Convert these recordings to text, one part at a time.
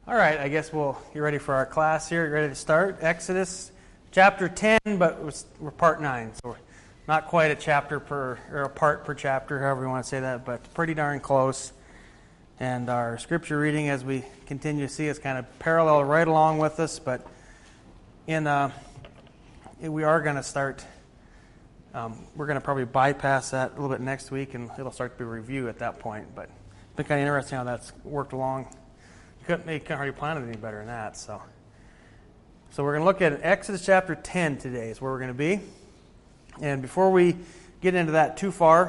All right, I guess we'll get ready for our class here. Ready to start? Exodus chapter 10, but we're part 9, so we're not quite a chapter per, or a part per chapter, however you want to say that, but pretty darn close. And our scripture reading, as we continue to see, is kind of parallel right along with us, but we are going to start, we're going to probably bypass that a little bit next week, and it'll start to be a review at that point, but it's been kind of interesting how that's worked along. Couldn't hardly plan it any better than that. So we're going to look at Exodus chapter 10 today is where we're going to be. And before we get into that too far,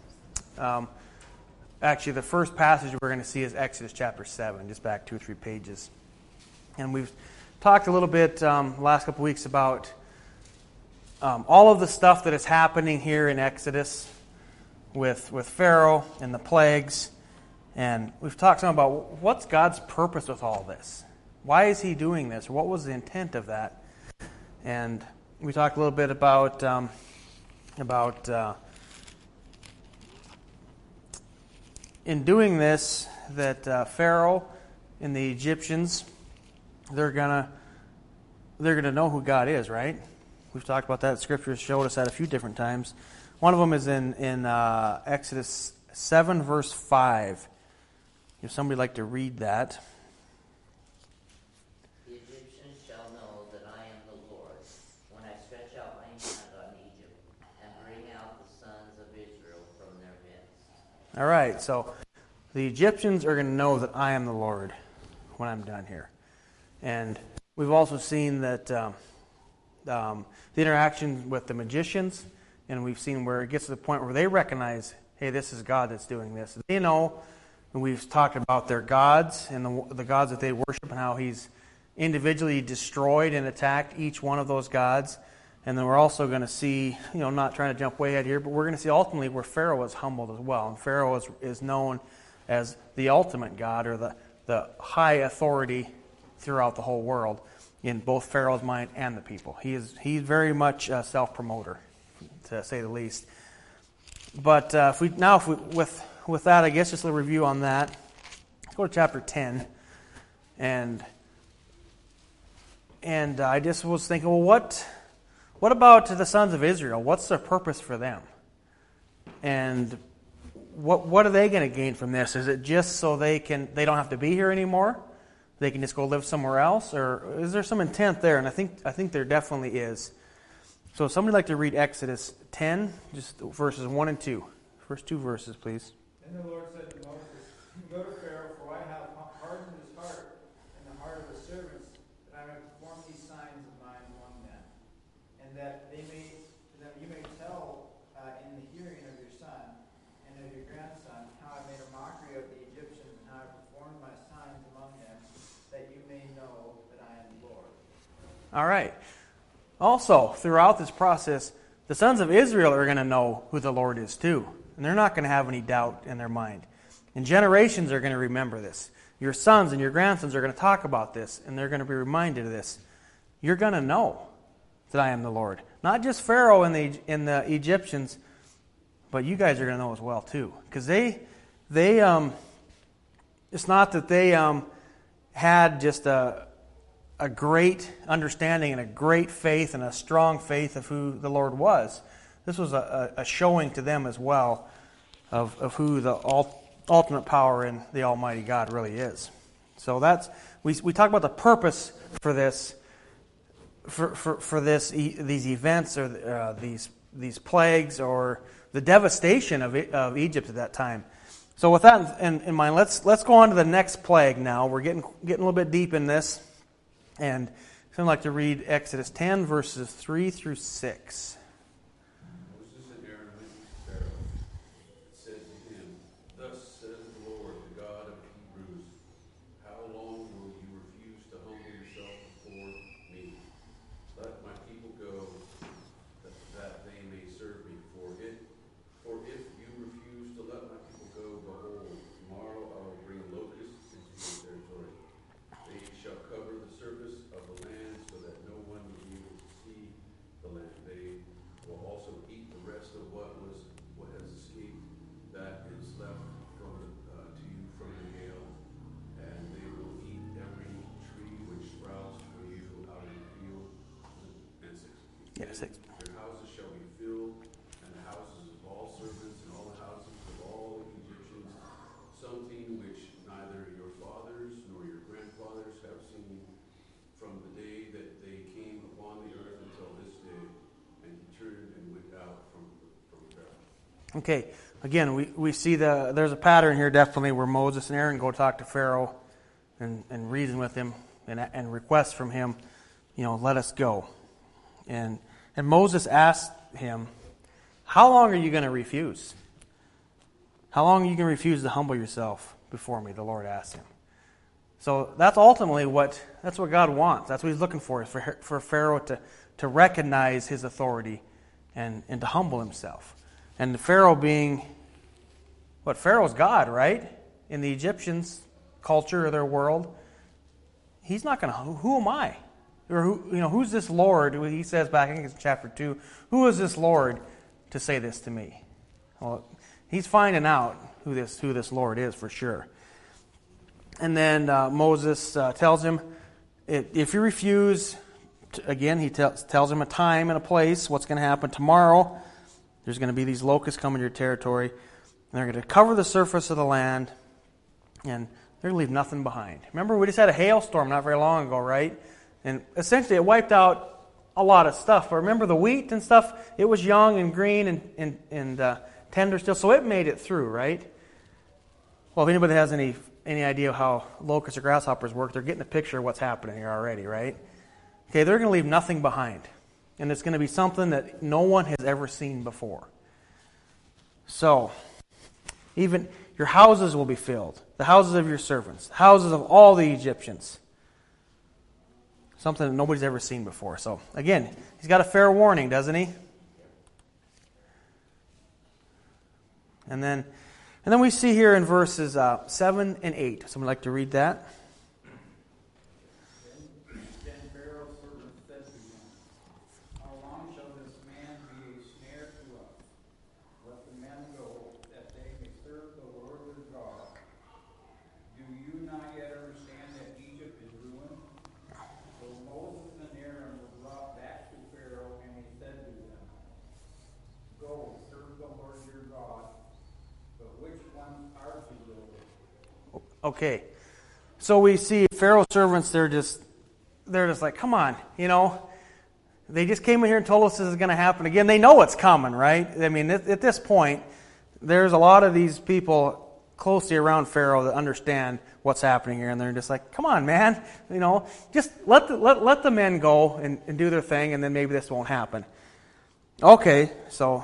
actually the first passage we're going to see is Exodus chapter 7, just back 2 or 3 pages. And we've talked a little bit last couple weeks about all of the stuff that is happening here in Exodus with Pharaoh and the plagues. And we've talked some about what's God's purpose with all this. Why is He doing this? Or what was the intent of that? And we talked a little bit about in doing this that Pharaoh and the Egyptians, they're gonna know who God is, right? We've talked about that. Scripture showed us that a few different times. One of them is in Exodus 7 verse 5. If somebody would like to read that. The Egyptians shall know that I am the Lord, when I stretch out my hand on Egypt, and bring out the sons of Israel from their midst. All right, so the Egyptians are going to know that I am the Lord when I'm done here. And we've also seen that the interaction with the magicians, and we've seen where it gets to the point where they recognize, hey, this is God that's doing this. They know. And we've talked about their gods and the gods that they worship and how He's individually destroyed and attacked each one of those gods. And then we're also going to see, not trying to jump way ahead here, but we're going to see ultimately where Pharaoh was humbled as well. And Pharaoh is known as the ultimate God, or the high authority throughout the whole world in both Pharaoh's mind and the people. He's very much a self-promoter, to say the least. But with that, I guess just a review on that. Let's go to chapter 10. And I just was thinking, well, what about the sons of Israel? What's the purpose for them? And what are they going to gain from this? Is it just so they don't have to be here anymore? They can just go live somewhere else? Or is there some intent there? And I think there definitely is. So if somebody would like to read Exodus 10, just verses 1 and 2. First 2 verses, please. Then the Lord said to Moses, Go to Pharaoh, for I have hardened his heart and the heart of his servants, that I may perform these signs of mine among them, and that you may tell in the hearing of your son and of your grandson how I made a mockery of the Egyptians and how I performed my signs among them, that you may know that I am the Lord. All right. Also, throughout this process, the sons of Israel are going to know who the Lord is too. And they're not going to have any doubt in their mind. And generations are going to remember this. Your sons and your grandsons are going to talk about this, and they're going to be reminded of this. You're going to know that I am the Lord. Not just Pharaoh and the Egyptians, but you guys are going to know as well too. Because it's not that they had just a great understanding and a great faith and a strong faith of who the Lord was. This was a showing to them as well of who the ultimate power in the Almighty God really is. So that's we talk about the purpose for this, these events or these plagues or the devastation of Egypt at that time. So with that in mind, let's go on to the next plague now. We're getting a little bit deep in this, and I'd like to read Exodus 10 verses 3 through 6. Cover the surface of the land so that no one will be able to see the land. They Yeah, 6. Their houses shall be filled, and the houses of all servants, and all the houses of all the Egyptians, something which neither your fathers nor your grandfathers have seen from the day that they came upon the earth until this day. And he turned and went out from Pharaoh. Okay, again, we see there's a pattern here definitely where Moses and Aaron go talk to Pharaoh and reason with him and request from him, let us go. And Moses asked him, how long are you going to refuse? How long are you going to refuse to humble yourself before me? The Lord asked him. So that's ultimately what God wants. That's what he's looking for, is for Pharaoh to recognize his authority and to humble himself. And the Pharaoh being, Pharaoh's God, right? In the Egyptians' culture or their world, he's not going to, who am I? Or who's this Lord? He says back, I think it's chapter 2, who is this Lord to say this to me? Well, he's finding out who this Lord is for sure. And then Moses tells him, if you refuse, again, he tells him a time and a place, what's going to happen tomorrow. There's going to be these locusts coming to your territory, and they're going to cover the surface of the land, and they're going to leave nothing behind. Remember, we just had a hailstorm not very long ago, right? And essentially it wiped out a lot of stuff. But remember the wheat and stuff, it was young and green and tender still, so it made it through, right? Well, if anybody has any idea how locusts or grasshoppers work, they're getting a picture of what's happening here already, right? Okay, they're going to leave nothing behind. And it's going to be something that no one has ever seen before. So, even your houses will be filled. The houses of your servants. The houses of all the Egyptians. Something that nobody's ever seen before. So, again, he's got a fair warning, doesn't he? And then we see here in verses 7 and 8. Someone like to read that? Then Pharaoh's servants said to him, how long shall this man be a snare to us? Let the men go, that they may serve the Lord their God. Do you not yet understand that Egypt is ruined? So Moses and Aaron were brought back to Pharaoh, and he said to them, go, serve the Lord your God, but which ones are to go? Okay. So we see Pharaoh's servants, they're just like, come on, They just came in here and told us this is going to happen again. They know it's coming, right? I mean, at this point, there's a lot of these people closely around Pharaoh that understand what's happening here, and they're just like, come on, man, just let the men go and do their thing, and then maybe this won't happen. Okay, so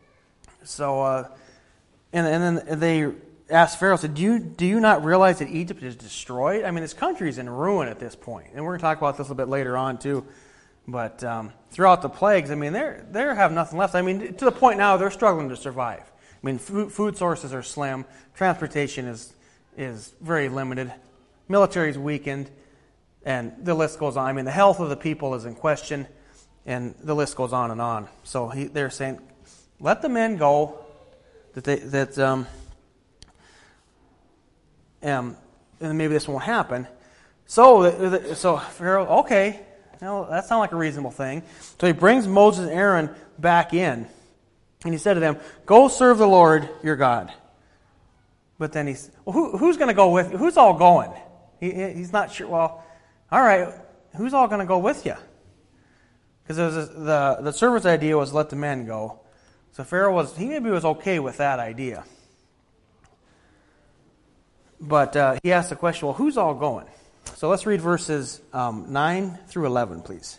and then they asked Pharaoh, said, do you not realize that Egypt is destroyed? I mean, this country is in ruin at this point, and we're going to talk about this a little bit later on too. But throughout the plagues, I mean, they have nothing left. I mean, to the point now they're struggling to survive. I mean, food sources are slim, transportation is very limited, military is weakened, and the list goes on. I mean, the health of the people is in question, and the list goes on and on. So they're saying, let the men go. And maybe this won't happen. So Pharaoh, okay, that sounds like a reasonable thing. So he brings Moses and Aaron back in, and he said to them, go serve the Lord your God. But then he's, well, who's going to go with you? Who's all going? He's not sure. Well, all right, who's all going to go with you? Because the servant's idea was let the men go. So Pharaoh maybe was okay with that idea. But he asked the question, well, who's all going? So let's read verses 9 through 11, please.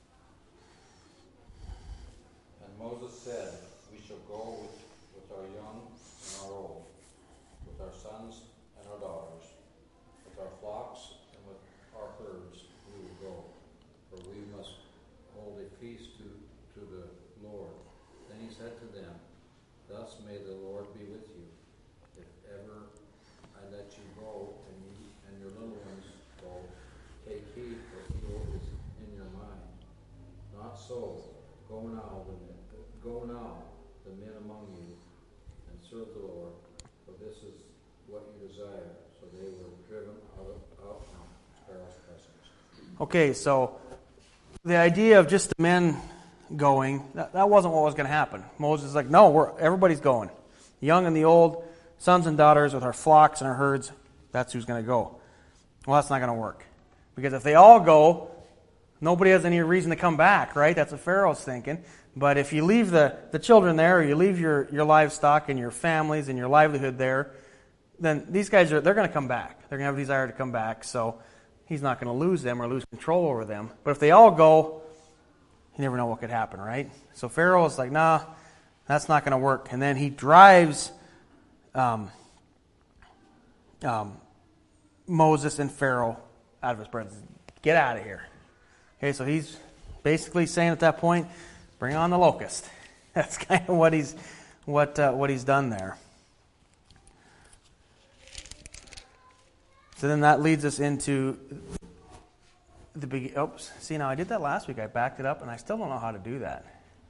And Moses said, we shall go with our young and our old, with our sons and our daughters, with our flocks and with our herds we will go, for we must hold a feast to the Lord. Then he said to them, thus may the Lord be with you, if ever I let you go and your little ones go. Take heed, for evil is in your mind. Not so. Go now, the men among you, and serve the Lord, for this is what you desire. So they were driven out from Pharaoh's presence. Okay, so the idea of just the men going, that wasn't what was going to happen. Moses is like, no, everybody's going. The young and the old, sons and daughters with our flocks and our herds, that's who's going to go. Well, that's not going to work. Because if they all go, nobody has any reason to come back, right? That's what Pharaoh's thinking. But if you leave the children there, or you leave your livestock and your families and your livelihood there, then these guys they're going to come back. They're going to have a desire to come back. So he's not going to lose them or lose control over them. But if they all go, you never know what could happen, right? So Pharaoh is like, nah, that's not going to work. And then he drives Moses and Pharaoh out of his presence. Get out of here. Okay, so he's basically saying at that point, bring on the locust. That's kind of what he's done there. So then that leads us into the big. Oops. See, now I did that last week. I backed it up, and I still don't know how to do that.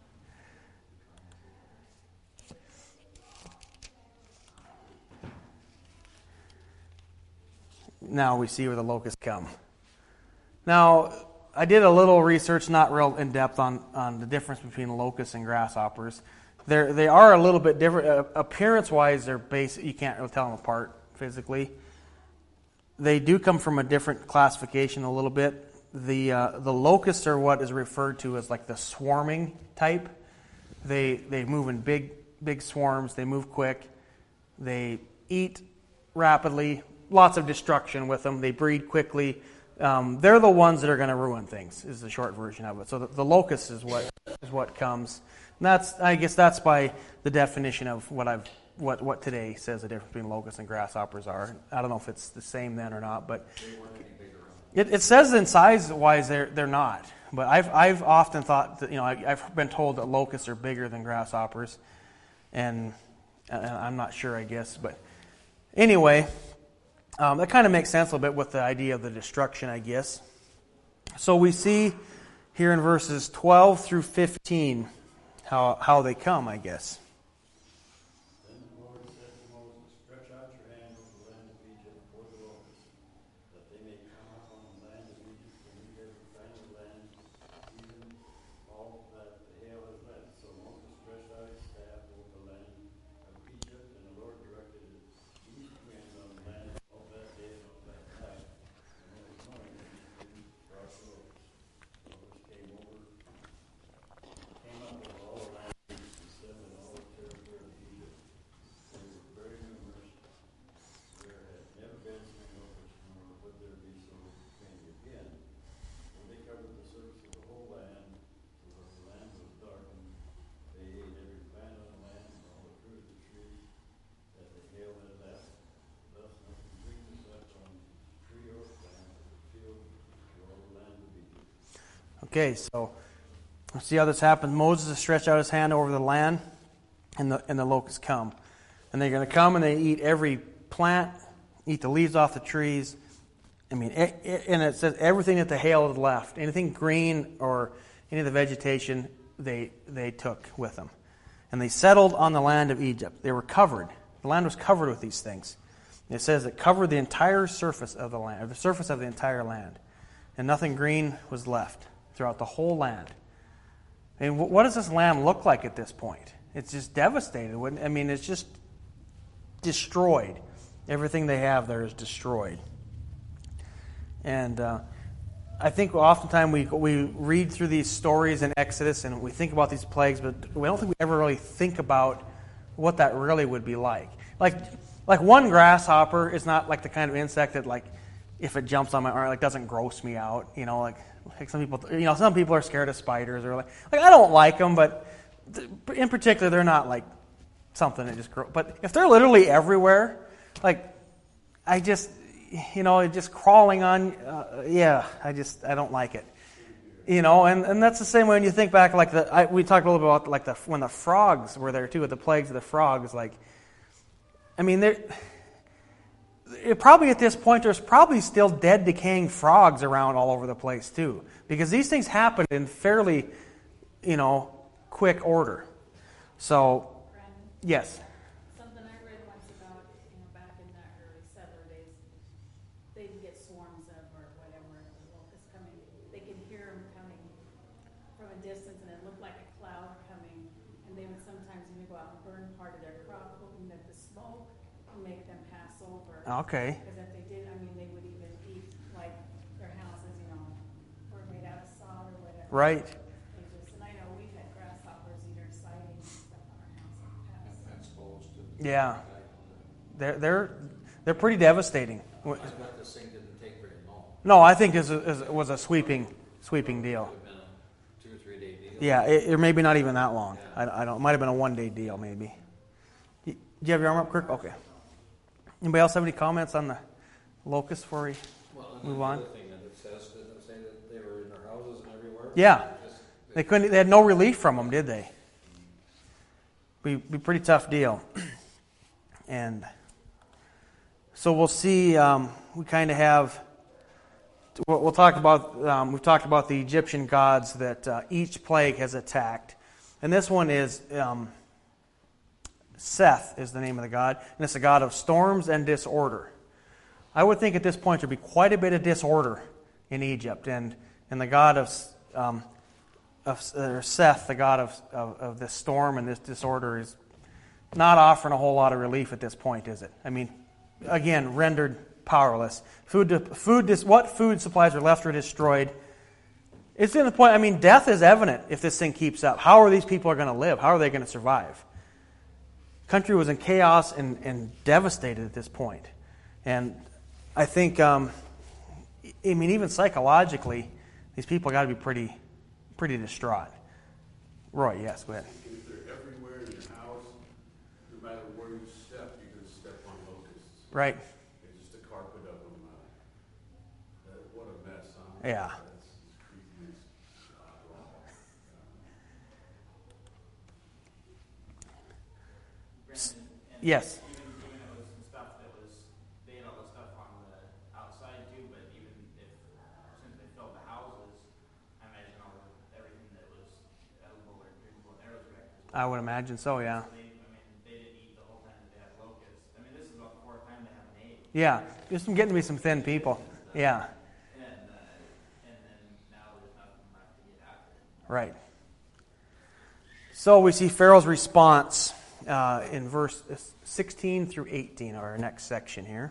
Now we see where the locusts come. Now, I did a little research, not real in depth, on the difference between locusts and grasshoppers. They are a little bit different. Appearance-wise, they're basic. You can't really tell them apart physically. They do come from a different classification a little bit. The locusts are what is referred to as like the swarming type. They move in big swarms. They move quick. They eat rapidly. Lots of destruction with them. They breed quickly. They're the ones that are going to ruin things, is the short version of it. So the locust is what comes. And I guess that's by the definition of what today says the difference between locusts and grasshoppers are. I don't know if it's the same then or not, but it says in size-wise they're not. But I've often thought that, I've been told that locusts are bigger than grasshoppers, and I'm not sure, I guess. But anyway. That kind of makes sense a little bit with the idea of the destruction, I guess. So we see here in verses 12 through 15 how they come, I guess. Then the Lord said to Moses, stretch out your hand over the land of Egypt toward the locusts, that they may come up on the land of Egypt and eat every kind of land, even all that the hail has left. So Moses stretched out his staff over the land of Egypt, and the Lord directed an east wind on the land all that day and all that night. And it was knowing that east wind brought the locusts. Locusts came up over all the land of Egypt and settled in all the territory of Egypt. They were very numerous. There had never been so many locusts, nor would there be so many again. When they covered the surface of the whole land, so that the land was darkened, they ate every plant on the land and all the fruit of the trees that the hail had left. Thus nothing green was left on tree or plant of the field or all the land of Egypt. Okay, so let's see how this happens. Moses has stretched out his hand over the land, and the locusts come. And they're going to come and they eat every plant, eat the leaves off the trees. I mean, and it says everything that the hail had left, anything green or any of the vegetation, they took with them. And they settled on the land of Egypt. They were covered. The land was covered with these things. It says it covered the entire surface of the land, or the surface of the entire land. And nothing green was left throughout the whole land. And what does this land look like at this point? It's just devastated. I mean, it's just destroyed. Everything they have there is destroyed. And I think oftentimes we read through these stories in Exodus and we think about these plagues, but we don't think we ever really think about what that really would be like. Like one grasshopper is not like the kind of insect that, like, if it jumps on my arm, like, doesn't gross me out. Like some people are scared of spiders, or like I don't like them, but in particular they're not like something that just grows. But if they're literally everywhere, like I just crawling on, I don't like it. And that's the same way when you think back, like we talked a little bit about like when the frogs were there too, with the plagues of the frogs. Like, I mean, probably at this point there's probably still dead, decaying frogs around all over the place too, because these things happen in fairly, quick order. So, Brandon, yes. something I read once about, back in the early settler days, they'd get swarms of or whatever, the locusts coming. They could hear them coming from distance and it looked like a cloud coming. And they would sometimes even go out and burn part of their crop, hoping that the smoke would make them pass over. Okay. Because if they did, I mean, they would even eat, like, their houses, you know, were made out of sod or whatever. Right. And I know we've had grasshoppers eat our siding and stuff on our house in the past. And exposed to. Yeah. They're pretty devastating. I bet this thing didn't take very long. No, I think this was a sweeping deal. It would have been a 2 or 3 day deal. Yeah, it maybe not even that long. I don't. It might have been a 1-day deal, maybe. Do you have your arm up, Kirk? Okay. Anybody else have any comments on the locust before we move on? The other thing that it says, didn't it say that they were in their houses and everywhere? Yeah. They had no relief from them, did they? Be pretty tough deal. And so we'll see. We kind of have. We'll talk about. We've talked about the Egyptian gods that each plague has attacked, and this one is Seth is the name of the god, and it's a god of storms and disorder. I would think at this point there'd be quite a bit of disorder in Egypt, and the god of Seth, the god of this storm and this disorder, is not offering a whole lot of relief at this point, is it? I mean, again, rendered powerless. What food supplies are left are destroyed. It's in the point. I mean, death is evident if this thing keeps up. How are these people going to live? How are they going to survive? Country was in chaos and devastated at this point, and I think, even psychologically, these people got to be pretty distraught. Roy, yes, go ahead. If they're everywhere in your house, no matter where you step, you're going to step on locusts. Right. It's just a carpet of them. What a mess, huh? Yeah. That's creepy as wrong. Brandon, and Yes. even it was some stuff that was, they had all the stuff on the outside too, but even if, since they filled the houses, I imagine everything that was edible or drinkable and there was wrecked as well. I would imagine so, yeah. So they didn't eat the whole time that they had locusts. I mean, this is about the 4th time they haven't ate. Yeah, just getting to be some thin people. Yeah, And then now there's nothing left to get after it. right. So we see Pharaoh's response in verse 16 through 18, our next section here.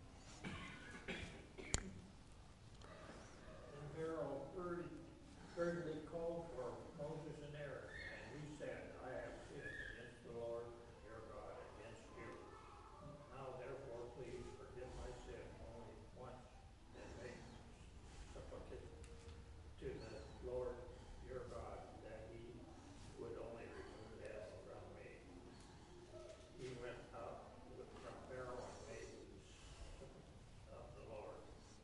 And Pharaoh urgently called for Moses and Aaron, and he said, I have sinned against the Lord your God, against you. Now therefore please forgive my sin only once, and make supplication to the Lord your God, that he would only remove death from me. He went up from Pharaoh and made use of the Lord.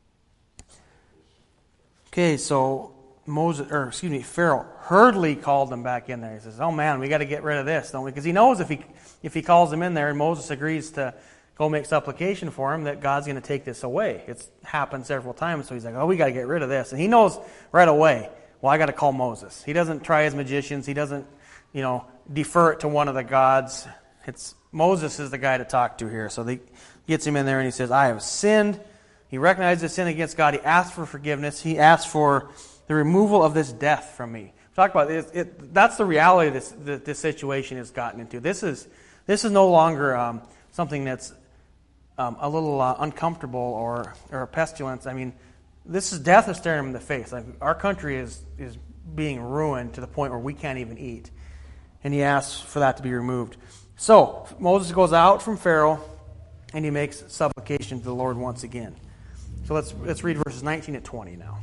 Okay, so Pharaoh hurriedly called them back in there. He says, "Oh man, we got to get rid of this, don't we?" Because he knows if he calls them in there and Moses agrees to go make supplication for him, that God's going to take this away. It's happened several times, so he's like, "Oh, we got to get rid of this," and he knows right away. Well, I got to call Moses. He doesn't try his magicians. He doesn't, defer it to one of the gods. It's Moses is the guy to talk to here. So he gets him in there and he says, "I have sinned." He recognizes his sin against God. He asks for forgiveness. He asks for the removal of this death from me. Talk about it. That's the reality that this situation has gotten into. This is no longer something that's a little uncomfortable or a pestilence. I mean, this is death is staring him in the face. Like, our country is being ruined to the point where we can't even eat. And he asks for that to be removed. So Moses goes out from Pharaoh and he makes supplication to the Lord once again. So let's read verses 19 to 20 now.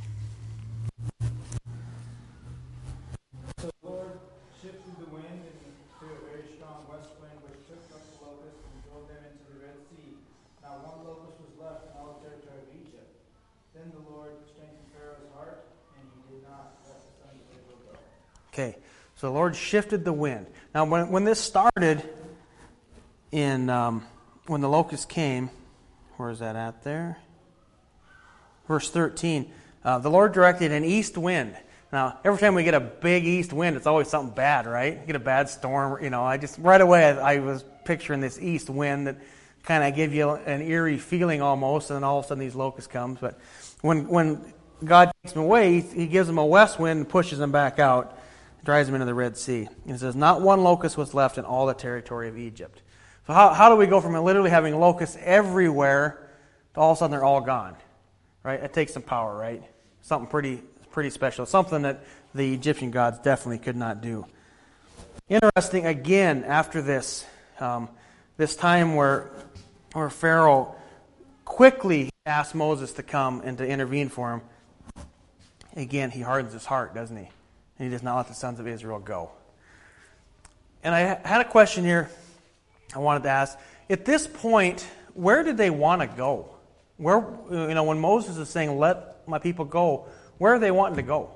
So the Lord shifted the wind into a very strong west wind, which took up the locusts and drove them into the Red Sea. Not one locust was left in all the territory of Egypt. Then the Lord strengthened Pharaoh's heart, and he did not let the sons of Israel go. Okay, so the Lord shifted the wind. Now, when this started, when the locust came, where is that at there? Verse 13, the Lord directed an east wind. Now, every time we get a big east wind, it's always something bad, right? Get a bad storm. Right away I was picturing this east wind that kind of give you an eerie feeling almost, and then all of a sudden these locusts come. But when God takes them away, He gives them a west wind and pushes them back out. drives them into the Red Sea. And it says, not one locust was left in all the territory of Egypt. So how do we go from literally having locusts everywhere to all of a sudden they're all gone? Right? It takes some power, right? Something pretty special. Something that the Egyptian gods definitely could not do. Interesting, again, after this, this time where Pharaoh quickly asked Moses to come and to intervene for him, again, he hardens his heart, doesn't he? And he does not let the sons of Israel go. And I had a question here I wanted to ask. At this point, where did they want to go? Where, when Moses is saying, let my people go, where are they wanting to go?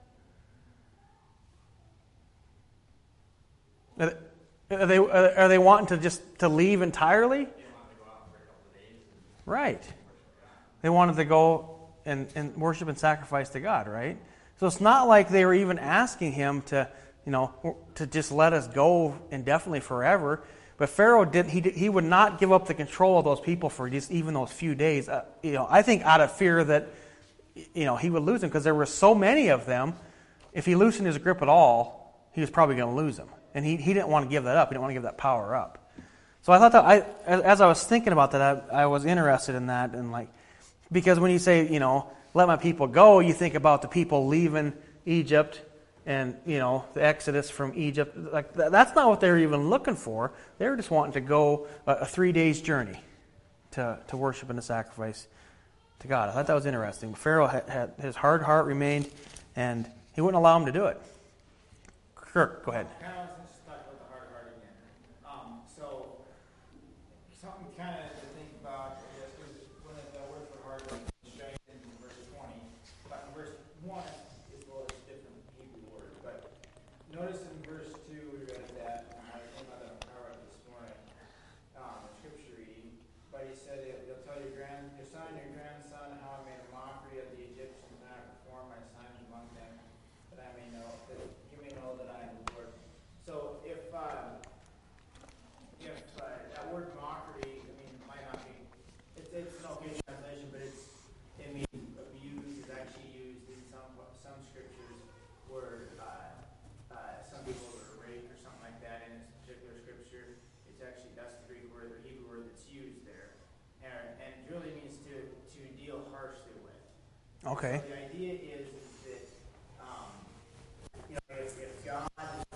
Are they wanting to leave entirely? Right. They wanted to go and worship and sacrifice to God, right? So it's not like they were even asking him to just let us go indefinitely forever. But Pharaoh he would not give up the control of those people for just even those few days. I think out of fear that he would lose them, because there were so many of them. If he loosened his grip at all, he was probably going to lose them. And he didn't want to give that up. He didn't want to give that power up. So I thought that as I was thinking about that, I was interested in that, and because when you say, let my people go, you think about the people leaving Egypt and, the exodus from Egypt. That's not what they were even looking for. They were just wanting to go a 3 days journey to worship and to sacrifice to God. I thought that was interesting. Pharaoh had his hard heart remained, and he wouldn't allow him to do it. Kirk, go ahead. Kind of let's just talk about the hard heart again. So something kind of to think about, I guess, is when the word for hard heart is strengthened in verse 20. But in verse 1, it's a different Hebrew word. But notice in verse 2, we read that, and I came out of power this morning, scripture reading. But he said, you'll tell your son and your grandson how I made a mockery of the Egyptians, and I performed my signs among them, that I may know that you may know that I am the Lord. So if that word mockery, might not be, it's an okay translation, but it means abused. It's actually used in some scriptures where some people are raped or something like that. In this particular scripture, that's the Greek word, the Hebrew word that's used there, and it really means to deal harshly with. Okay. So the idea is that if God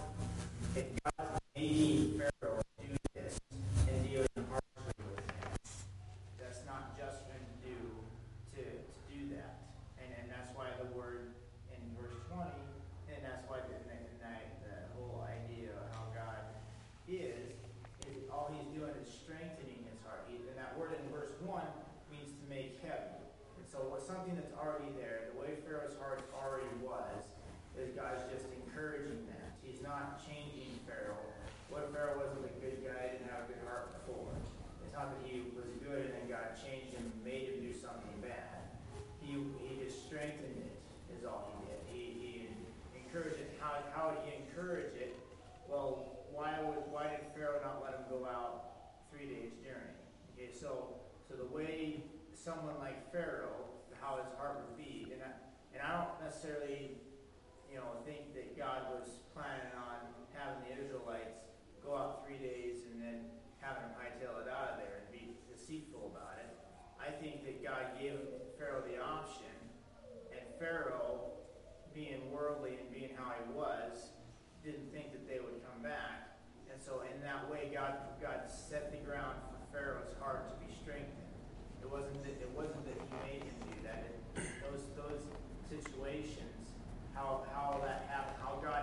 made Pharaoh do this and deal harshly with him, that's not just for him to do that. And that's why the word in verse 20, and that's why the whole idea of how God is all he's doing is strengthening his heart. And that word in verse 1 means to make heavy. And so something that's already there, the way Pharaoh's heart already was, is God's just encouraging that. He's not changing Pharaoh. What Pharaoh wasn't a good guy, didn't have a good heart before. It's not that he was good and then God changed him and made him do something bad. He just strengthened it, is all he did. He encouraged it. How did he encourage it? Well, why did Pharaoh not let him go out 3 days journey? Okay, so the way someone like Pharaoh, how his heart would be, and I don't necessarily think that God was planning on having the Israelites go out 3 days and then having them hightail it out of there and be deceitful about it. I think that God gave Pharaoh the option, and Pharaoh, being worldly and being how he was, didn't think that they would come back. And so in that way, God set the ground for Pharaoh's heart to be strengthened. It wasn't that he made him do that. Those situations, how that happened, how God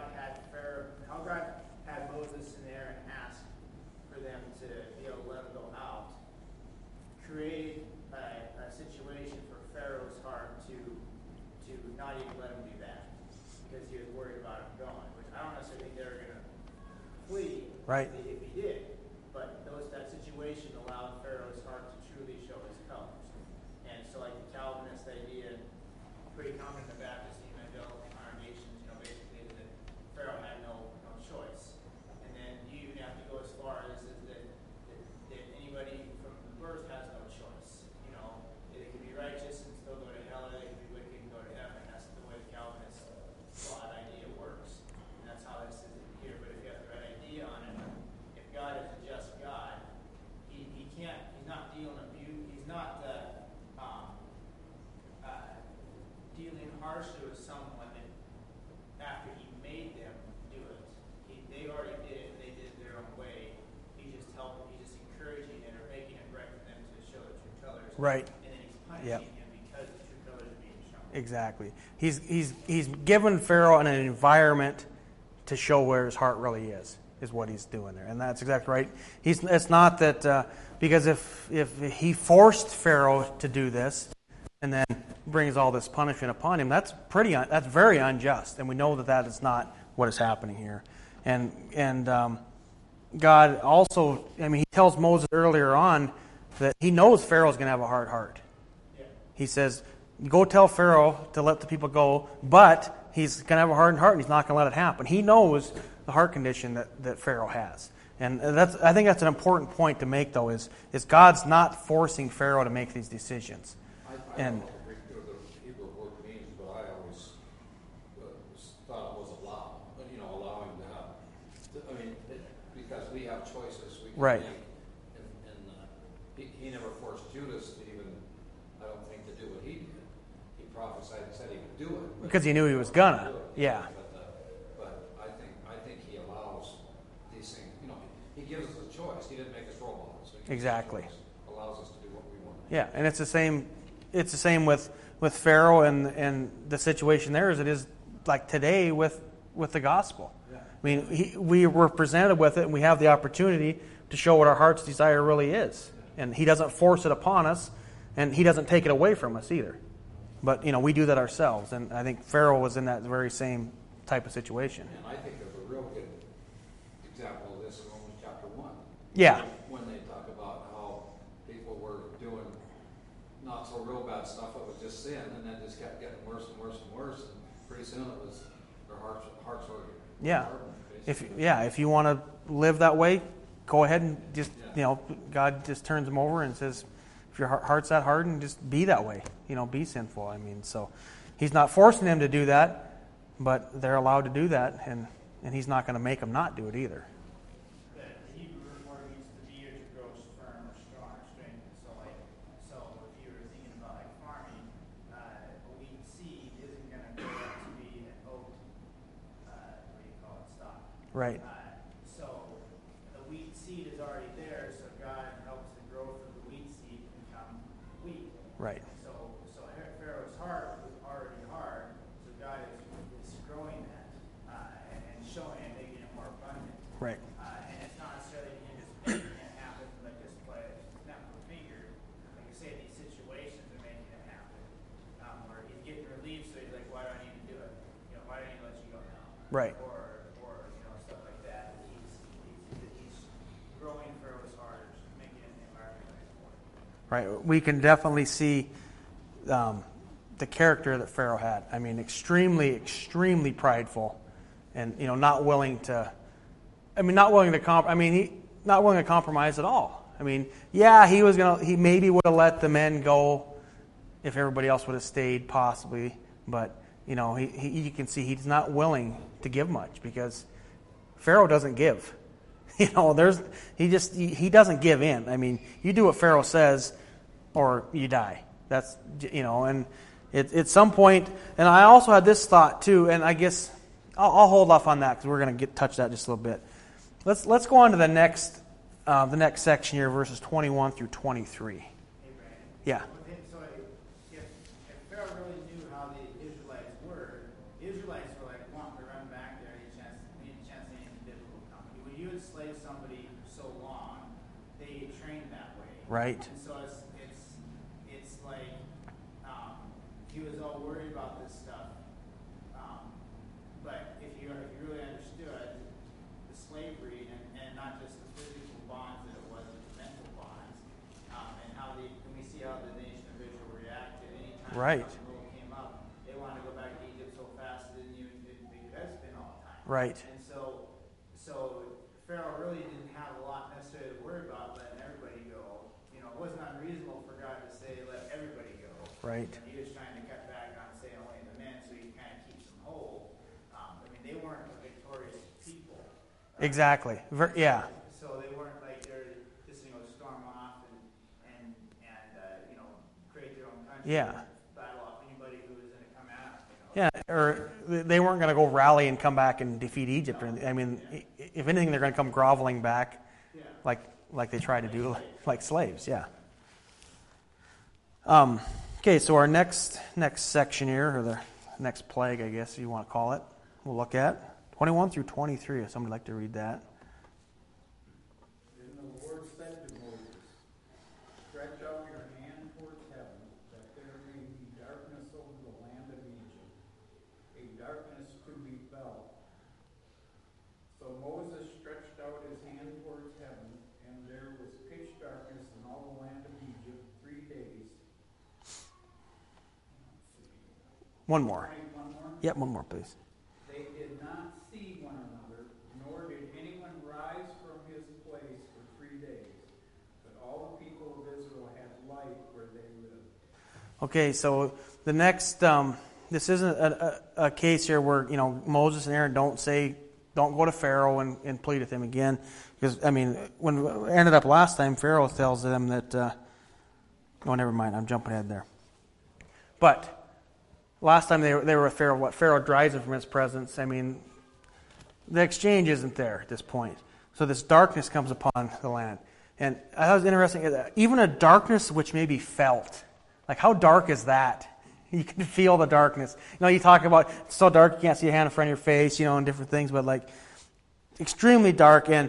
had Moses and Aaron ask for them to be able to let them go out, created a situation for Pharaoh's heart to not even let him do that, because he was worried about him going, which I don't necessarily think they were going to flee if he did. But that situation allowed Pharaoh's heart to truly show his colors. And so like the Calvinist idea, pretty common in the Baptist evangelical congregations, basically is that Pharaoh had no choice. And then you even have to go as far as that anybody from birth has no choice. They can be righteous and still go to hell, or they can be wicked and go to heaven. That's the way the Calvinist thought idea works. And that's harshly with someone that after he made them do it, they already did it and they did it their own way. He's just encouraging it or making it right for them to show the true colors. Right. And then he's punishing him because the true colors are being shown. Exactly. He's given Pharaoh an environment to show where his heart really is what he's doing there. And that's exactly right. It's not that, because if he forced Pharaoh to do this and then brings all this punishment upon him, that's very unjust. And we know that is not what is happening here. And God also, he tells Moses earlier on that he knows Pharaoh's going to have a hard heart. Yeah. He says, go tell Pharaoh to let the people go, but he's going to have a hardened heart and he's not going to let it happen. He knows the heart condition that Pharaoh has. And I think that's an important point to make, though, is God's not forcing Pharaoh to make these decisions. I don't know what the Hebrew word means, but I always thought it was allowing to have, because we have choices we can Right. make. And he never forced Judas to even, I don't think, to do what he did. He prophesied and said he would do it. Because he knew he was gonna. Yeah. But I think he allows these things. He gives us a choice. He didn't make us robots. So Exactly. Allows us to do what we want. Yeah, and it's the same. It's the same with Pharaoh and the situation there as it is like today with the gospel. Yeah. We were presented with it, and we have the opportunity to show what our heart's desire really is. And He doesn't force it upon us, and He doesn't take it away from us either. But we do that ourselves, and I think Pharaoh was in that very same type of situation. And I think there's a real good example of this in Romans chapter 1. Yeah. When they talk about how people were doing not so real bad stuff, it was just sin, and then just kept getting worse and worse and worse, and pretty soon it was their hearts were Yeah. hardened, If you want to live that way, go ahead and just God just turns them over and says, if your heart's that hardened, just be that way. Be sinful. So He's not forcing them to do that, but they're allowed to do that, and He's not going to make them not do it either. The Hebrew word means to be or to grow firm or strong or strengthened. So if you were thinking about farming, a wheat seed isn't going to grow up to be an oat, stock. Right. So the wheat seed is already there, so God helps the growth of the wheat seed become wheat. Right. So Pharaoh's heart was already hard, so God is growing that and showing it, making it more abundant. Right. And it's not necessarily him just making it happen, but just by a snap of a finger, like you say, these situations are making it happen. Where he's getting relief, so he's like, why do I need to do it? Why do I need to let you go now? Right. Or stuff like that. He's growing Pharaoh's heart, making it an environment that is important. Right. We can definitely see the character that Pharaoh had. Extremely, extremely prideful, and not willing to compromise at all. He maybe would have let the men go if everybody else would have stayed, possibly. But you can see he's not willing to give much because Pharaoh doesn't give. He doesn't give in. You do what Pharaoh says, or you die. That's and at some point. And I also had this thought too, and I guess I'll hold off on that because we're going to touch that just a little bit. Let's go on to the next section here, verses 21 through 23. Hey, Brandon. Yeah. So if Pharaoh really knew how the Israelites were like wanting to run back there any chance anything difficult would come. When you enslave somebody for so long, they get trained that way. Right. And so it's like he was all worried about this stuff. But if you really understood the slavery and not just the physical bonds that it was, but the mental bonds, and we see how the nation of Israel reacted anytime Right. something little came up. They wanted to go back to Egypt so fast they didn't think that's been all the time. Right. And so Pharaoh really didn't have a lot necessarily to worry about letting everybody go. It wasn't unreasonable for God to say let everybody go. Right. He was trying to cut back on saying only the men, so he kind of keeps them whole. They weren't a victorious people. Exactly. Yeah. So they weren't like they're just storm off and create their own country. Yeah. Battle off anybody who was going to come at them. Yeah, or they weren't going to go rally and come back and defeat Egypt. I mean, if anything, they're going to come groveling back, like they tried to do, like slaves. Yeah. Okay, so our next section here, or the next plague, I guess you want to call it, we'll look at 21 through 23. If somebody'd like to read that. Then the Lord said to Moses, "Stretch out your hand towards heaven, that there may be darkness over the land of Egypt, a darkness to be felt." So Moses stretched out his hand towards heaven, and there was pitch darkness in all the land of Egypt 3 days. One more. One more? Yep, one more, please. They did not see one another, nor did anyone rise from his place for 3 days. But all the people of Israel had light where they lived. Okay, so the next, this isn't a case here where, Moses and Aaron don't go to Pharaoh and plead with him again. Because, when it ended up last time, Pharaoh tells them that, oh, never mind, I'm jumping ahead there. But last time they were with Pharaoh, Pharaoh drives them from his presence. The exchange isn't there at this point. So this darkness comes upon the land. And I thought it was interesting, even a darkness which may be felt. Like, how dark is that? You can feel the darkness. You talk about it's so dark you can't see a hand in front of your face, and different things, but like extremely dark. And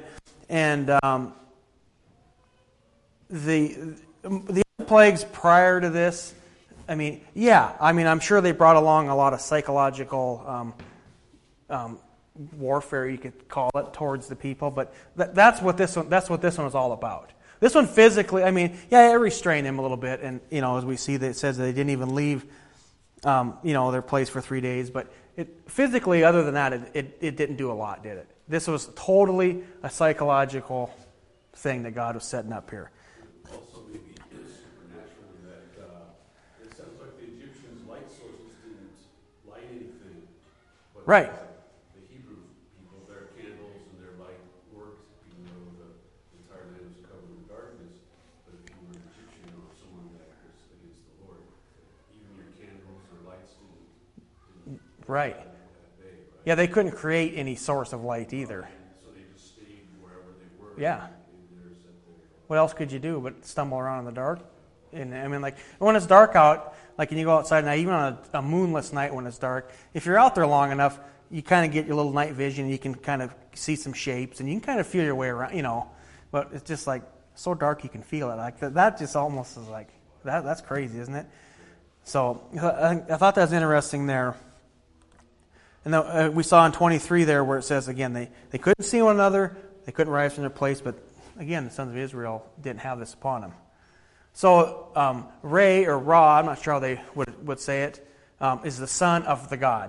the plagues prior to this, I'm sure they brought along a lot of psychological warfare, you could call it, towards the people. But that's what this one was all about. This one physically, it restrained them a little bit, and as we see, that it says that they didn't even leave, their place for 3 days. But physically, other than that, it didn't do a lot, did it? This was totally a psychological thing that God was setting up here. Also, maybe supernaturally, that it sounds like the Egyptians' light sources didn't light anything. But Right. The Hebrew people, their candles and their light worked, even though the entire land was covered in darkness. But if you were an Egyptian or someone that was against the Lord, even your candles or lights didn't Right. at bay, right? Yeah, they couldn't create any source of light either. So they just stayed wherever they were. Yeah. And they're set there. What else could you do but stumble around in the dark? And when it's dark out, like when you go outside now, even on a moonless night when it's dark, if you're out there long enough, you kind of get your little night vision. You can kind of see some shapes, and you can kind of feel your way around, But it's just like so dark you can feel it. Like that just almost is like that's crazy, isn't it? So I thought that was interesting there. And then, we saw in 23 there where it says, again, they couldn't see one another, they couldn't rise from their place, but again, the sons of Israel didn't have this upon them. So Re, or Ra, I'm not sure how they would say it, is the son of the God.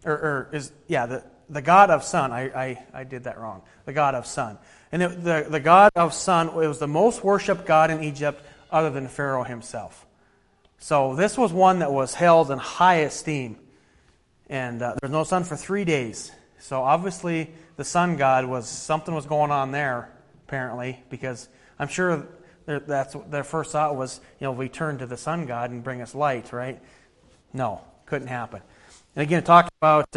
The God of sun. I did that wrong. The God of sun. And the God of sun, it was the most worshipped God in Egypt other than Pharaoh himself. So this was one that was held in high esteem. And there was no sun for 3 days. So obviously the sun god something was going on there, apparently, because I'm sure that's their first thought was, we turn to the sun god and bring us light, right? No, couldn't happen. And again, talking about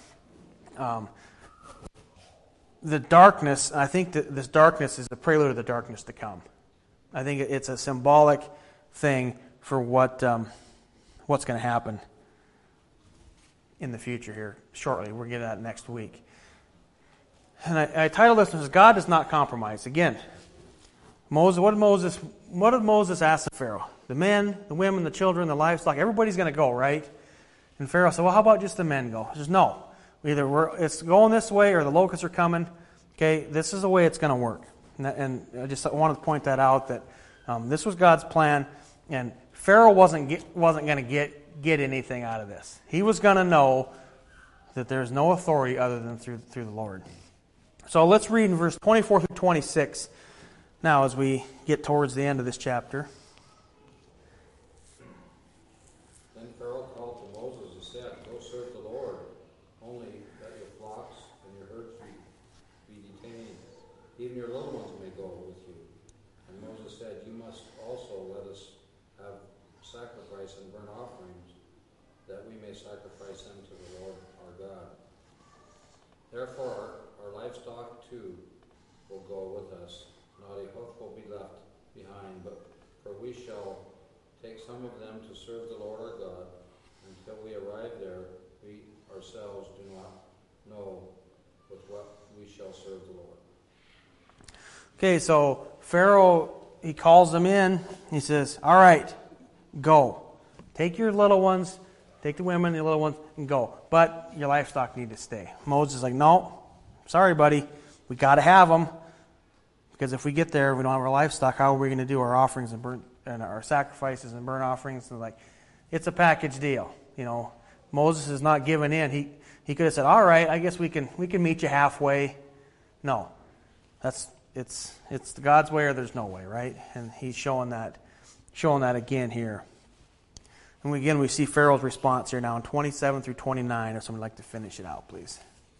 the darkness, I think that this darkness is the prelude of the darkness to come. I think it's a symbolic thing for what's going to happen in the future here shortly. We'll get to that next week. And I titled this as God does not compromise. Again, what did Moses ask of Pharaoh? The men, the women, the children, the livestock, everybody's going to go, right? And Pharaoh said, well, how about just the men go? He says, no. Either it's going this way or the locusts are coming. Okay, this is the way it's going to work. And I just wanted to point that out, that this was God's plan, and Pharaoh wasn't going to get anything out of this. He was going to know that there's no authority other than through the Lord. So let's read in verse 24 through 26 now as we get towards the end of this chapter. Then Pharaoh called to Moses and said, go serve the Lord, only that your flocks and your herds be detained. Even your little ones may go with you. And Moses said, you must also let us have sacrifice and burnt offerings that we may sacrifice them to the Lord our God. Therefore our livestock too will go with us. Not a hoof will be left behind, but for we shall take some of them to serve the Lord our God. Until we arrive there, we ourselves do not know with what we shall serve the Lord. Okay, so Pharaoh, he calls them in. He says, all right, go. Take your little ones, take the women, your little ones, and go. But your livestock need to stay. Moses is like, no, sorry, buddy. We got to have them. Because if we get there, we don't have our livestock, how are we going to do our offerings and our sacrifices and burnt offerings? And like, it's a package deal. You know, Moses is not giving in. He could have said, all right, I guess we can meet you halfway. No. It's God's way or there's no way, right? And he's showing that again here. And we see Pharaoh's response here now in 27 through 29. If someone would like to finish it out, please.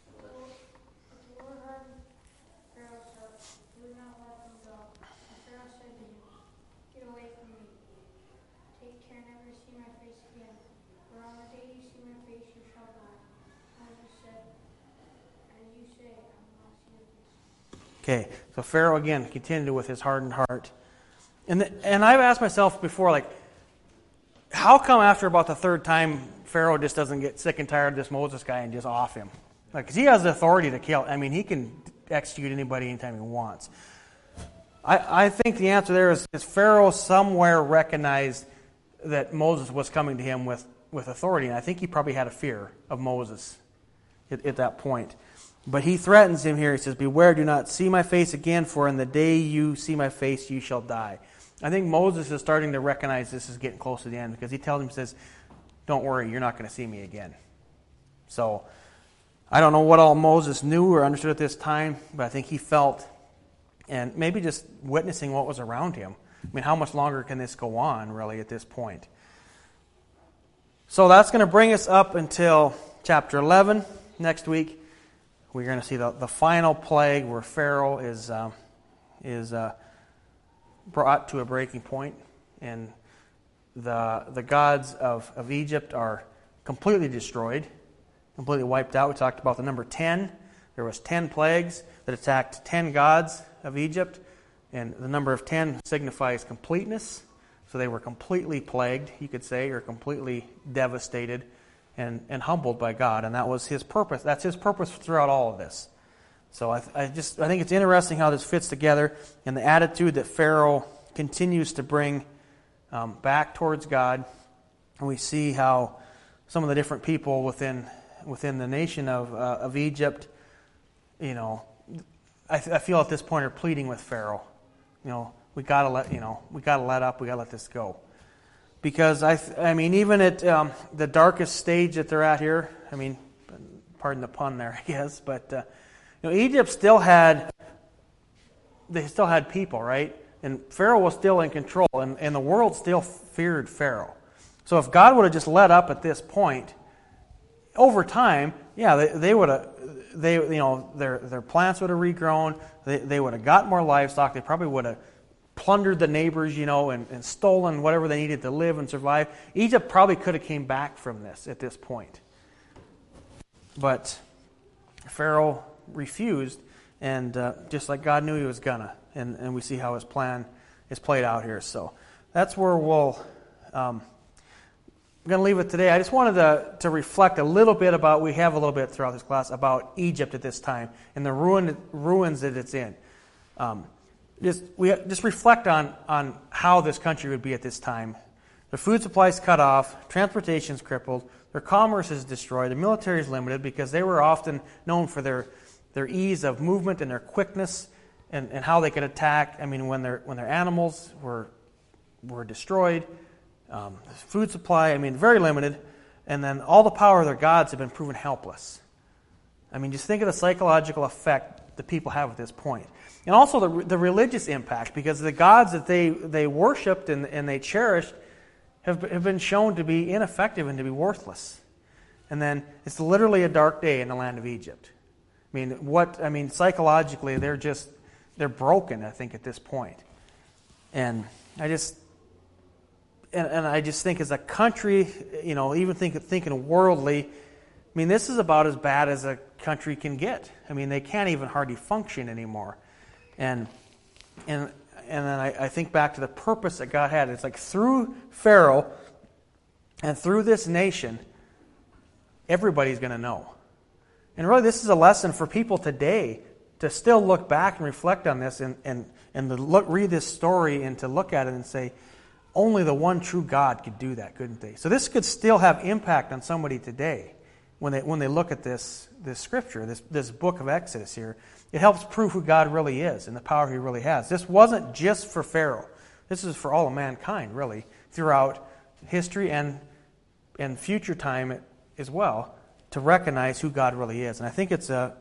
Okay, so Pharaoh again continued with his hardened heart. And I've asked myself before, like, how come after about the third time Pharaoh just doesn't get sick and tired of this Moses guy and just off him? Like, 'cause he has the authority to kill. I mean, he can execute anybody anytime he wants. I think the answer there is Pharaoh somewhere recognized that Moses was coming to him with authority, and I think he probably had a fear of Moses at that point. But he threatens him here. He says, beware, do not see my face again, for in the day you see my face, you shall die. I think Moses is starting to recognize this is getting close to the end, because he tells him, says, don't worry, you're not going to see me again. So, I don't know what all Moses knew or understood at this time, but I think he felt, and maybe just witnessing what was around him. I mean, how much longer can this go on, really, at this point? So that's going to bring us up until chapter 11 next week. We're going to see the final plague where Pharaoh is brought to a breaking point, and the gods of Egypt are completely destroyed, completely wiped out. We talked about the number 10. There was 10 plagues that attacked 10 gods of Egypt, and the number of 10 signifies completeness. So they were completely plagued, you could say, or completely devastated and humbled by God, and that was his purpose. That's his purpose throughout all of this. So I think it's interesting how this fits together, and the attitude that Pharaoh continues to bring back towards God. And we see how some of the different people within the nation of Egypt, you know, I feel at this point are pleading with Pharaoh. You know, we gotta let up. We gotta let this go. Because I mean, even at the darkest stage that they're at here, I mean, pardon the pun there, I guess, but you know, Egypt still had people, right? And Pharaoh was still in control, and the world still feared Pharaoh. So if God would have just let up at this point, over time, yeah, they would have, their plants would have regrown. They would have got more livestock. They probably would have plundered the neighbors, and stolen whatever they needed to live and survive. Egypt probably could have came back from this at this point. But Pharaoh refused, and just like God knew he was gonna. And we see how his plan is played out here. So that's where I'm going to leave it today. I just wanted to reflect a little bit about, we have a little bit throughout this class, about Egypt at this time and the ruins that it's in. Just reflect on how this country would be at this time. Their food supply is cut off, transportation is crippled, their commerce is destroyed, their military is limited because they were often known for their ease of movement and their quickness and how they could attack. I mean, when their animals were destroyed, food supply, I mean, very limited, and then all the power of their gods have been proven helpless. I mean, just think of the psychological effect the people have at this point. And also the religious impact, because the gods that they worshipped and they cherished have been shown to be ineffective and to be worthless. And then it's literally a dark day in the land of Egypt. I mean, psychologically, they're broken, I think, at this point. And and I just think as a country, even thinking worldly, I mean, this is about as bad as a country can get. I mean, they can't even hardly function anymore. And then I think back to the purpose that God had. It's like through Pharaoh and through this nation, everybody's going to know. And really, this is a lesson for people today to still look back and reflect on this and to read this story and to look at it and say, only the one true God could do that, couldn't they? So this could still have impact on somebody today when they look at this scripture, this book of Exodus here. It helps prove who God really is and the power He really has. This wasn't just for Pharaoh. This is for all of mankind, really, throughout history and future time as well, to recognize who God really is. And I think it's a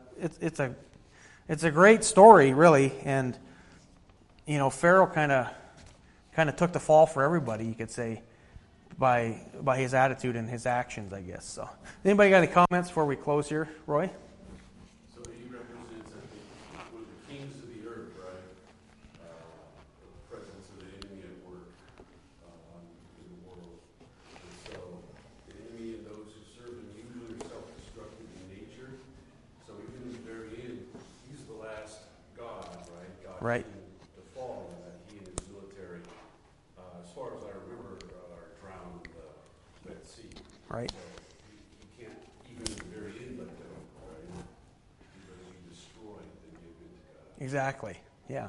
great story, really. And Pharaoh kind of took the fall for everybody, you could say, by his attitude and his actions, I guess. So, anybody got any comments before we close here, Roy? So he represents, I think, one of the kings of the earth, right? The presence of the enemy at work in the world. And so the enemy and those who serve him usually are self-destructive in nature. So even in the very end, he's the last god, right? God Right. to fall in that he and his military, as far as I remember, are drowned in the Red Sea. Right. So he can't, even at the very end, let go, right? He'd rather be destroyed than give in to God. Exactly. Yeah.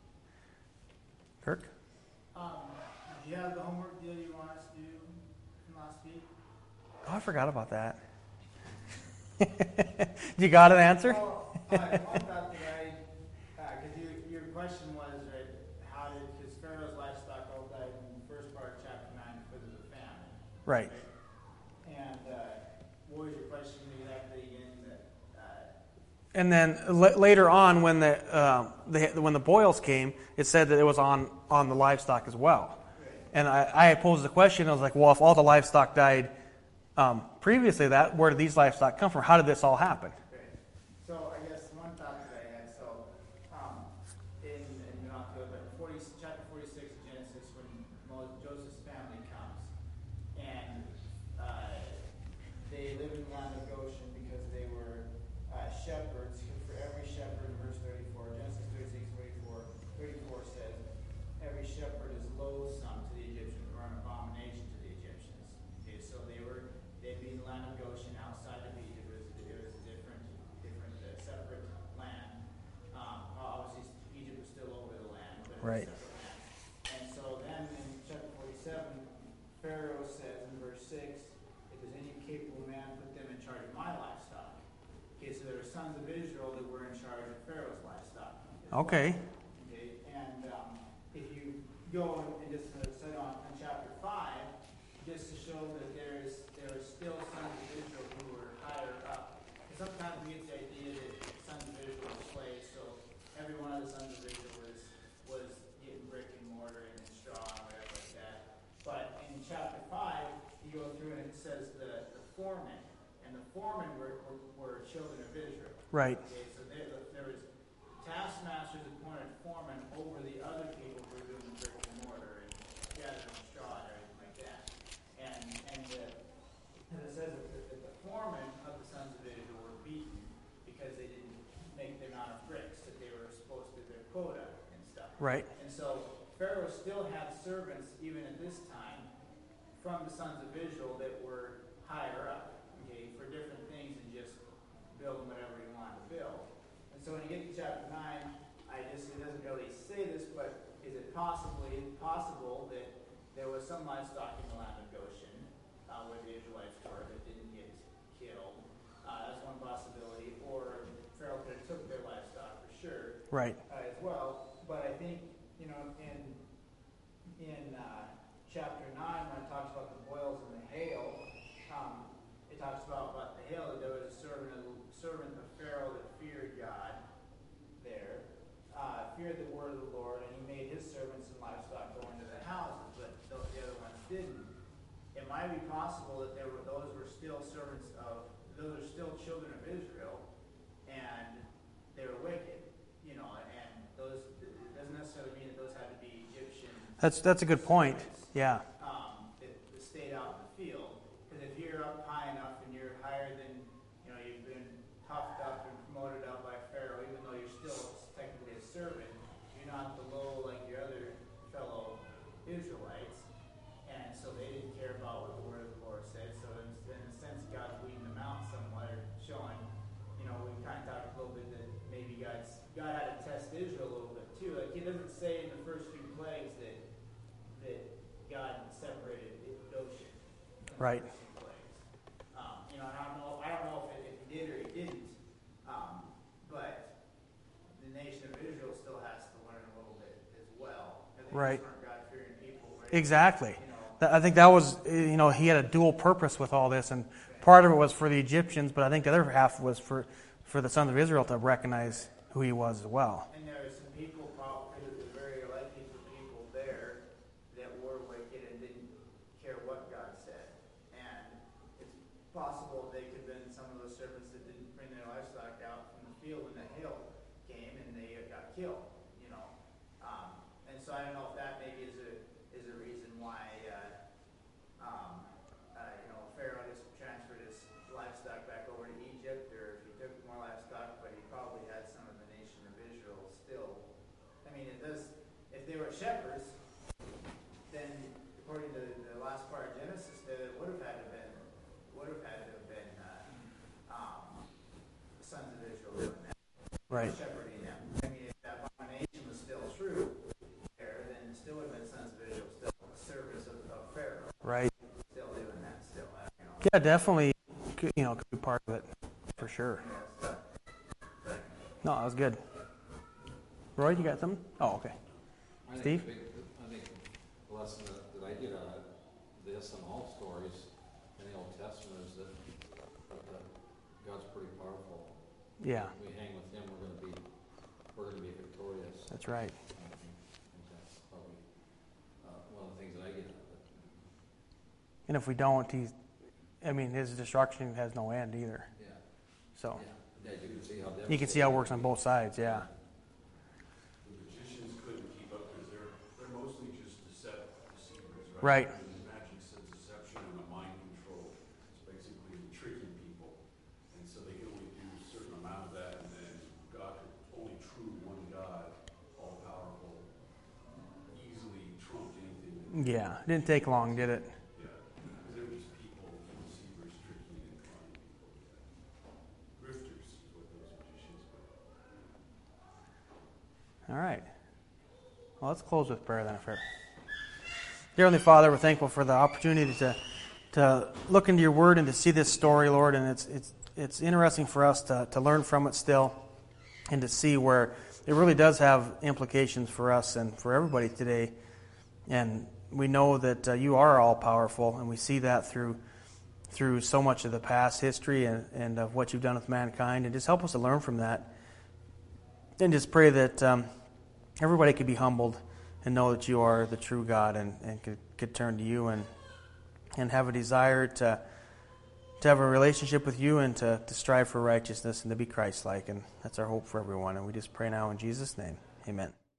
Kirk? Do you have the homework deal you want us to do from last week? Oh, I forgot about that. You got an answer? Well, one thought that because your question was, right, because Pharaoh's livestock all died in the first part of chapter 9 because of the famine. Right. And what was your question exactly again? And then later on, when the boils came, it said that it was on the livestock as well. Right. And I had posed the question. I was like, well, if all the livestock died previously, where did these livestock come from? How did this all happen? Right. So I guess one thought that I had, in not good, but chapter 46 of Genesis, when Joseph's family comes, and they live in the land of Goshen because they were shepherds. For every shepherd, in verse 34, Genesis 36:34 says, every shepherd is loathsome to the Egyptians, or an abomination to the Egyptians. Okay, so they'd be in the land of Goshen outside of Egypt. It was a different separate land. Obviously, Egypt was still over the land, but it was Right. a separate land. And so then in chapter 47, Pharaoh says in verse 6, if there's any capable man, put them in charge of my livestock. Okay, so there were sons of Israel that were in charge of Pharaoh's livestock. Okay. Okay, and if you go and just say on chapter 5, just to show that there is still sons of Israel who were higher up. And sometimes we get the idea that sons of Israel were slaves, so every one of the sons of Israel was getting brick and mortar and straw and whatever like that. But in chapter 5, you go through and it says the foremen, and the foremen were children of Israel. Right. Okay, so there was taskmasters appointed foremen over the other people who were doing the brick and mortar and gathering straw and everything like that. And it says that the foremen of the sons of Israel were beaten because they didn't make the amount of bricks that they were supposed to, their quota and stuff. Right. And so Pharaoh still had servants, even at this time, from the sons of Israel that were higher up, okay, for different things than just building whatever you wanted to build. And so when you get to chapter 9, it doesn't really say this, but is it possible that there was some livestock in the land of Goshen where the Israelites were that didn't get killed? That's one possibility. Or Pharaoh could have took their livestock for sure. Right. As well. But I think, in chapter 9, when it talks about the boils and the hail, it talks about the hail, that there was a servant of Pharaoh that feared God there, feared the word of the Lord, and he made his servants and livestock go into the houses, but the other ones didn't. It might be possible that those were still children of Israel, and they were wicked, and those, it doesn't necessarily mean that those had to be Egyptian. That's a good point. Yeah. doesn't say in the first few plagues that God separated Goshen from the Right. first few plagues. I don't know if he did or he didn't. But the nation of Israel still has to learn a little bit as well. Right. These weren't God-fearing people. Exactly. I think that was, he had a dual purpose with all this, and part of it was for the Egyptians, but I think the other half was for the sons of Israel to recognize who he was as well. And there are some people, probably very likely some people there that were wicked and didn't care what God said. And it's possible they could have been some of those servants that didn't bring their livestock out from the field when the hail came and they got killed. And so I don't know if that maybe is a reason why Pharaoh just transferred his livestock back over to Egypt, or if he took more livestock, but he probably had some of the nation of Israel still. I mean, it does. If they were shepherds, then according to the last part of Genesis, it would have had to have been the sons of Israel doing that, Right. shepherding them. I mean, if that abomination was still true there, then it still would have been sons of Israel, still servants of Pharaoh. Right. Still doing that, still. Yeah, definitely, could be part of it, for sure. No, that was good. Roy, you got something? Oh, okay. Steve? I think the lesson that I get out of this and all stories in the Old Testament is that God's pretty powerful. Yeah, We hang with Him, we're going to be victorious. that's right. I think that's probably one of the things that I get out of it. And if we don't, his destruction has no end either. Yeah. So Yeah, you can see how it works on both sides, yeah. The magicians couldn't keep up because they're mostly just deceivers, right? Right. And magic's a deception and a mind control. It's basically tricking people. And so they can only do a certain amount of that, and then God, only true one God, all powerful, easily trumped anything. Yeah, it didn't take long, did it? Yeah. Because they were just people, deceivers, tricking and conning people. Grifters is what those magicians were. All right. Well, let's close with prayer then. Dear Heavenly Father, we're thankful for the opportunity to look into your word and to see this story, Lord, and it's interesting for us to learn from it still and to see where it really does have implications for us and for everybody today. And we know that you are all powerful, and we see that through so much of the past history and of what you've done with mankind, and just help us to learn from that. And just pray that everybody could be humbled and know that you are the true God and could turn to you and have a desire to have a relationship with you and to strive for righteousness and to be Christ-like. And that's our hope for everyone. And we just pray now in Jesus' name. Amen.